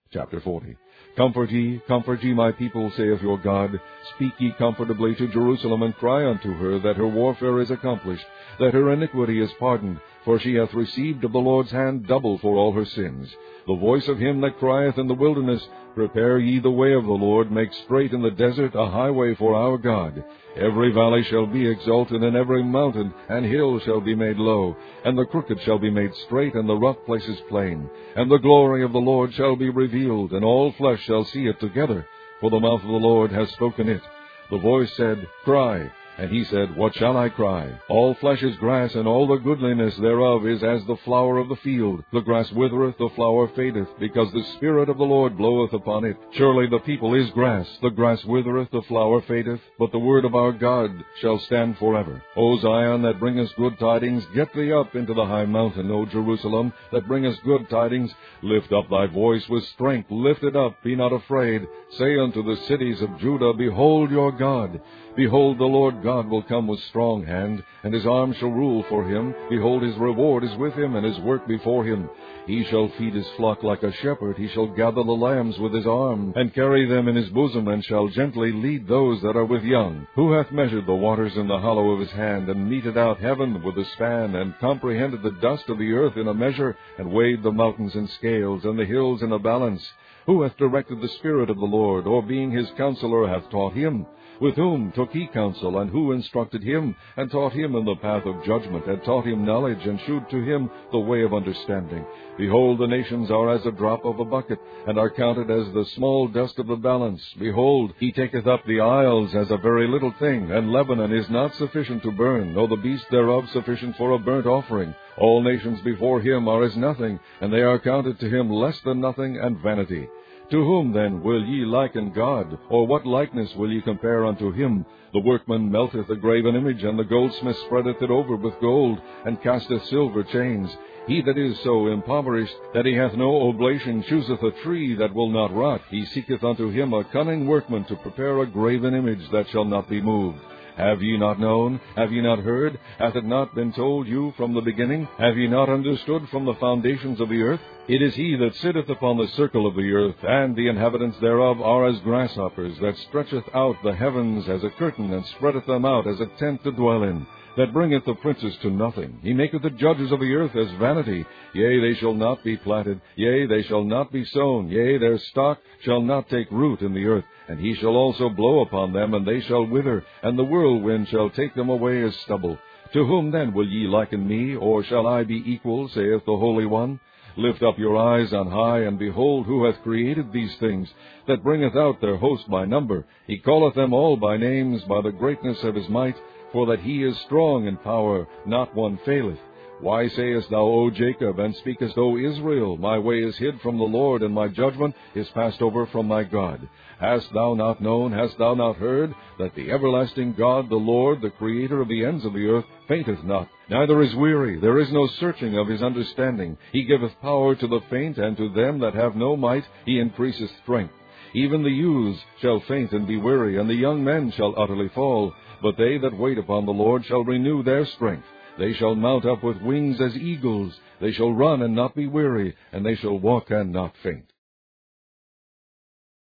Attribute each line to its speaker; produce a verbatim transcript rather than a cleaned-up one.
Speaker 1: Chapter forty. Comfort ye, comfort ye my people, saith your God. Speak ye comfortably to Jerusalem, and cry unto her that her warfare is accomplished, that her iniquity is pardoned, for she hath received of the Lord's hand double for all her sins. The voice of him that crieth in the wilderness, Prepare ye the way of the Lord, make straight in the desert a highway for our God. Every valley shall be exalted, and every mountain and hill shall be made low, and the crooked shall be made straight, and the rough places plain. And the glory of the Lord shall be revealed, and all flesh shall see it together, for the mouth of the Lord has spoken it. The voice said, Cry. And he said, What shall I cry? All flesh is grass, and all the goodliness thereof is as the flower of the field. The grass withereth, the flower fadeth, because the Spirit of the Lord bloweth upon it. Surely the people is grass, the grass withereth, the flower fadeth, but the word of our God shall stand forever. O Zion, that bringest good tidings, get thee up into the high mountain. O Jerusalem, that bringest good tidings, lift up thy voice with strength, lift it up, be not afraid. Say unto the cities of Judah, Behold your God. Behold, the Lord God will come with strong hand, and his arm shall rule for him. Behold, his reward is with him, and his work before him. He shall feed his flock like a shepherd. He shall gather the lambs with his arm, and carry them in his bosom, and shall gently lead those that are with young. Who hath measured the waters in the hollow of his hand, and meted out heaven with a span, and comprehended the dust of the earth in a measure, and weighed the mountains in scales, and the hills in a balance? Who hath directed the Spirit of the Lord, or being his counselor hath taught him? With whom took he counsel, and who instructed him, and taught him in the path of judgment, and taught him knowledge, and shewed to him the way of understanding? Behold, the nations are as a drop of a bucket, and are counted as the small dust of the balance. Behold, he taketh up the isles as a very little thing, and Lebanon is not sufficient to burn, nor the beast thereof sufficient for a burnt offering. All nations before him are as nothing, and they are counted to him less than nothing and vanity. To whom then will ye liken God, or what likeness will ye compare unto him? The workman melteth a graven image, and the goldsmith spreadeth it over with gold, and casteth silver chains. He that is so impoverished that he hath no oblation chooseth a tree that will not rot. He seeketh unto him a cunning workman to prepare a graven image that shall not be moved. Have ye not known? Have ye not heard? Hath it not been told you from the beginning? Have ye not understood from the foundations of the earth? It is he that sitteth upon the circle of the earth, and the inhabitants thereof are as grasshoppers, that stretcheth out the heavens as a curtain, and spreadeth them out as a tent to dwell in, that bringeth the princes to nothing. He maketh the judges of the earth as vanity. Yea, they shall not be planted. Yea, they shall not be sown. Yea, their stock shall not take root in the earth. And he shall also blow upon them, and they shall wither, and the whirlwind shall take them away as stubble. To whom then will ye liken me, or shall I be equal, saith the Holy One? Lift up your eyes on high, and behold who hath created these things, that bringeth out their host by number. He calleth them all by names, by the greatness of his might, for that he is strong in power, not one faileth. Why sayest thou, O Jacob, and speakest, O Israel, My way is hid from the Lord, and my judgment is passed over from my God? Hast thou not known, hast thou not heard, that the everlasting God, the Lord, the Creator of the ends of the earth, fainteth not, neither is weary, there is no searching of his understanding. He giveth power to the faint, and to them that have no might he increaseth strength. Even the youths shall faint and be weary, and the young men shall utterly fall. But they that wait upon the Lord shall renew their strength. They shall mount up with wings as eagles. They shall run and not be weary, and they shall walk and not faint.